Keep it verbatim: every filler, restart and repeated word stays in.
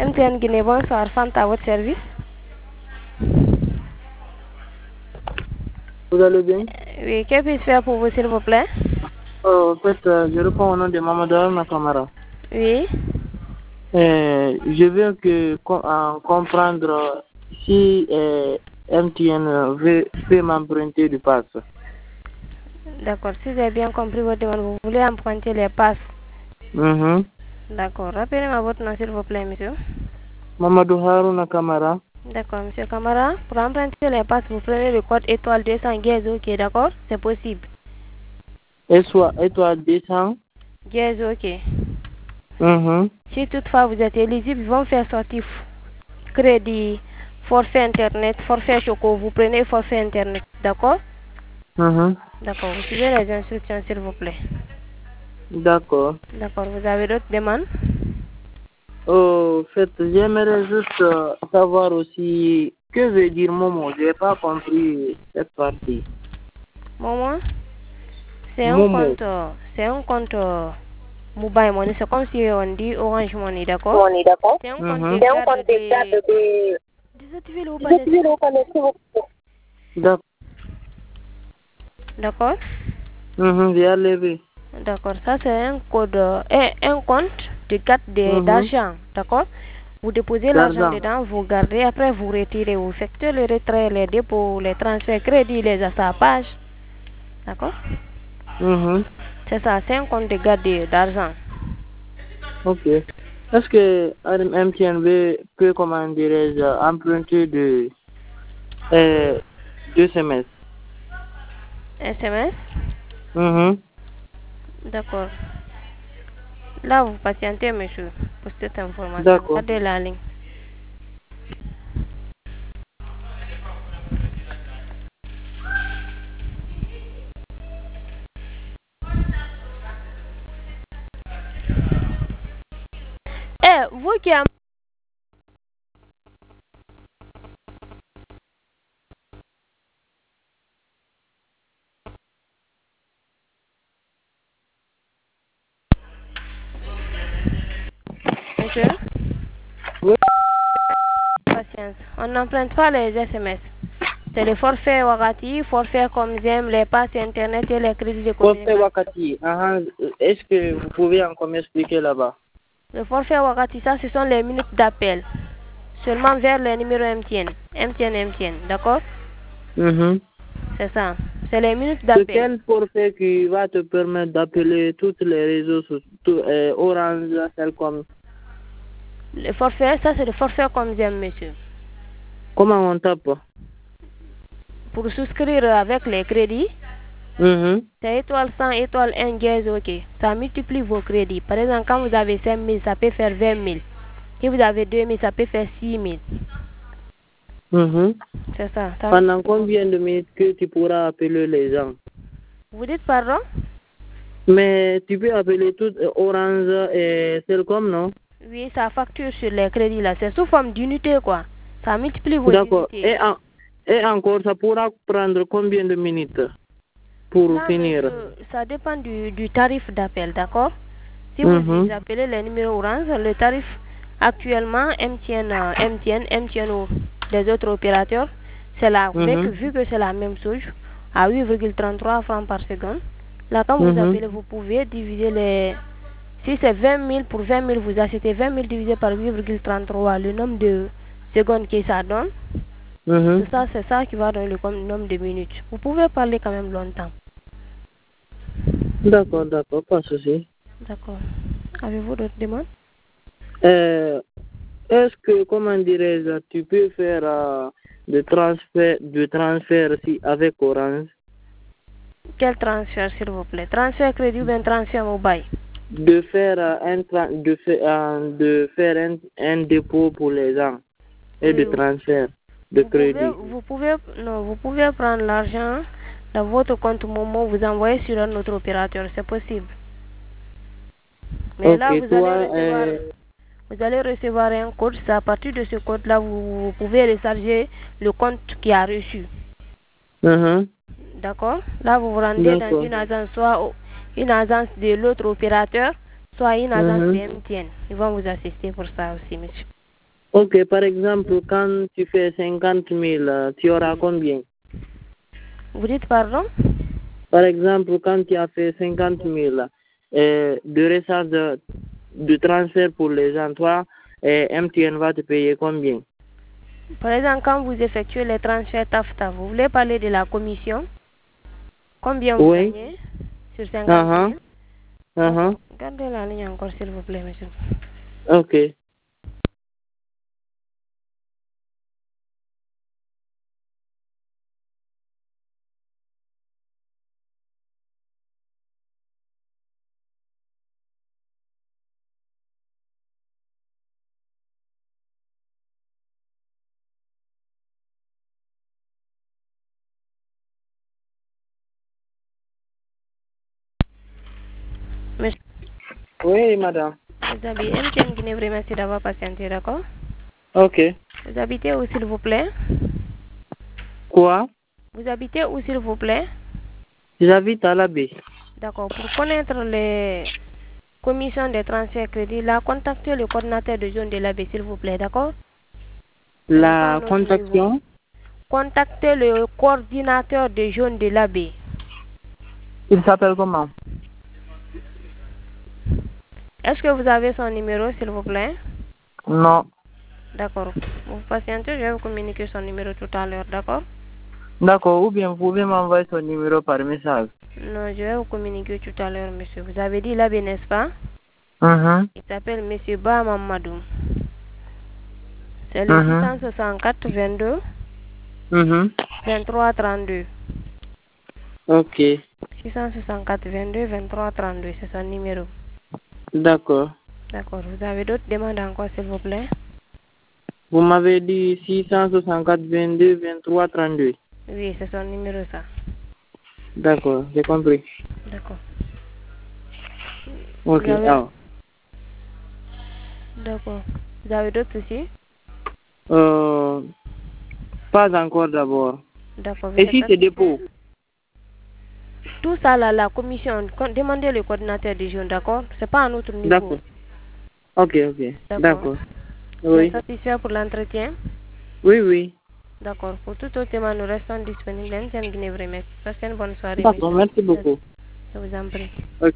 M T N Guinée, bonsoir. Fanta à votre service. Vous allez bien? Oui, que puis-je faire pour vous, s'il vous plaît? Oh, en fait, euh, je réponds au nom de Mamadou Nakamara. Oui. Euh, je veux que, com euh, comprendre si euh, M T N veut, peut m'emprunter du pass. D'accord, si j'ai bien compris votre demande, vous voulez emprunter les passes. Mm -hmm. D'accord, rappelez-moi votre nom, s'il vous plaît, monsieur. Mamadou Harouna Kamara. D'accord, monsieur Kamara. Pour emprunter les passes, vous prenez le code étoile deux cents Guez, ok, d'accord? C'est possible. Étoile deux cents Guez, ok. Mm -hmm. Si toutefois vous êtes éligible, ils vont faire sortir crédit, forfait internet, forfait choco. Vous prenez forfait internet, d'accord? Mm -hmm. D'accord, vous suivez les instructions, s'il vous plaît. D'accord. D'accord, vous avez d'autres demandes? Oh, en fait, j'aimerais juste euh, savoir aussi que veut dire Momo. Je n'ai pas compris cette partie. Momo, c'est un Momo. compte, c'est un compte mobile money, c'est comme si on dit Orange Money, d'accord? Money, d'accord? C'est un Mm compte -hmm. de garde de... Désactivez le haut-parleur. Désactivez le haut-parleur, s'il vous plaît. D'accord? Mhm, j'ai levé. D'accord, ça c'est un code, un, un compte de garde d'argent, Mhm. d'accord? Vous déposez l'argent dedans, vous gardez, après vous retirez, vous faites le retrait, les dépôts, les transferts, crédits, les achats, d'accord? Mhm. C'est ça, c'est un compte de garde d'argent. Ok. Est-ce que M T N peut, peut comment dirais-je, emprunter de euh, deux S M S? S M S? Mhm. D'accord. Là, vous patientez, monsieur, pour cette information. D'accord. Gardez la ligne. Eh, vous qui avez... Monsieur? Oui. Patience. On n'emprunte pas les S M S. C'est les forfaits Wakati, forfaits comme j'aime, les passes internet et les crédits de communication. Forfait Wakati. Uh-huh. Est-ce que vous pouvez encore m'expliquer là-bas? Le forfait Wakati, ça, ce sont les minutes d'appel. Seulement vers le numéro M T N. M T N, M T N, d'accord? Mhm. C'est ça. C'est les minutes C'est d'appel. quel forfait qui va te permettre d'appeler toutes les réseaux sociaux, euh, Orange, Telcom? Le forfait, ça, c'est le forfait comme j'aime, monsieur. Comment on tape? Pour souscrire avec les crédits, Mhm. c'est étoile cent, étoile un, gaz, ok. Ça multiplie vos crédits. Par exemple, quand vous avez cinq mille, ça peut faire vingt mille. Si vous avez deux mille, ça peut faire six mille. Mhm. C'est ça. ça Pendant combien de minutes que tu pourras appeler les gens? Vous dites pardon? Mais tu peux appeler tout Orange et Telcom, non? Oui, ça facture sur les crédits là. C'est sous forme d'unité, quoi. Ça multiplie vos D'accord. unités. Et, en, et encore, ça pourra prendre combien de minutes pour Ça, finir? monsieur, ça dépend du, du tarif d'appel, d'accord? Si Mhm. vous appelez les numéros Orange, le tarif actuellement M T N, euh, M T N, M T N ou des autres opérateurs, c'est là. Mhm. Mais que, vu que c'est la même chose, à huit virgule trente-trois francs par seconde, là, quand vous Mhm. appelez, vous pouvez diviser les... Si c'est vingt mille, pour vingt mille, vous achetez vingt mille divisé par huit virgule trente-trois, le nombre de secondes que ça donne, Mhm. c'est ça, c'est ça qui va donner le nombre de minutes. Vous pouvez parler quand même longtemps. D'accord, d'accord, pas de souci. D'accord. Avez-vous d'autres demandes? Euh, Est-ce que, comment dirais-je, tu peux faire euh, de transfert, de transfert si, avec Orange? Quel transfert, s'il vous plaît? Transfert crédit ou bien transfert mobile? De faire, euh, un, tra de, fa euh, de faire un, un dépôt pour les gens et Oui, de transfert de vous crédit. pouvez, vous pouvez, non, vous pouvez prendre l'argent dans votre compte Momo, vous envoyer sur un autre opérateur, c'est possible. Mais Ok, là, vous toi, allez recevoir, euh, vous allez recevoir un code. C'est à partir de ce code-là, vous, vous pouvez recharger le compte qui a reçu. uh-huh. D'accord? Là, vous vous rendez dans une agence, soit une agence de l'autre opérateur, soit une agence Uh-huh. de M T N. Ils vont vous assister pour ça aussi, monsieur. Ok, par exemple, quand tu fais cinquante mille, euh, tu auras combien? Vous dites pardon? Par exemple, quand tu as fait cinquante mille euh, de recharge de, de transfert pour les gens, toi, et M T N va te payer combien? Par exemple, quand vous effectuez les transferts TAFTA, vous voulez parler de la commission? Combien vous Oui. gagnez sur cinquante Uh-huh. mille? Uh-huh. Gardez la ligne encore, s'il vous plaît, monsieur. Ok. Monsieur, Oui, madame. vous habitez M T N Guinée, merci d'avoir patienté, d'accord? Ok. Vous habitez où, s'il vous plaît? Quoi? Vous habitez où, s'il vous plaît? J'habite à la baie. D'accord. Pour connaître les commissions des transferts crédits, là, contactez le coordinateur de zone de l'A B, s'il vous plaît, d'accord? Ce n'est pas à La notre niveau. contaction? Contactez le coordinateur de zone de l'A B. Il s'appelle comment? Est-ce que vous avez son numéro, s'il vous plaît? Non. D'accord. Vous patientez, je vais vous communiquer son numéro tout à l'heure, d'accord? D'accord, ou bien vous pouvez m'envoyer son numéro par message. Non, je vais vous communiquer tout à l'heure, monsieur. Vous avez dit l'A B, n'est-ce pas? Mhm. Il s'appelle monsieur Ba Mamadou. C'est le Mhm. six cent soixante-quatre vingt-deux Mhm. vingt-trois trente-deux. Ok. six cent soixante-quatre vingt-deux vingt-trois trente-deux, c'est son numéro. D'accord. D'accord. Vous avez d'autres demandes encore, s'il vous plaît? Vous m'avez dit six cent soixante-quatre vingt-deux vingt-trois trente-deux. Oui, c'est son numéro, ça. D'accord, j'ai compris. D'accord. Ok. Vous avez... Ah. D'accord. Vous avez d'autres soucis? Euh, pas encore d'abord. D'accord. Vous Et êtes si c'est satisfait? dépôt? Tout ça, là, la commission, con- demandez le coordinateur du jeune, d'accord? C'est pas à notre niveau. D'accord. Ok, ok. D'accord. D'accord. Vous êtes Oui. satisfait pour l'entretien? Oui, oui. D'accord. Pour tout autre thème, nous restons disponibles. M T N Guinée, vraiment. Passez une bonne soirée, D'accord, monsieur. merci beaucoup. Je vous en prie. Ok.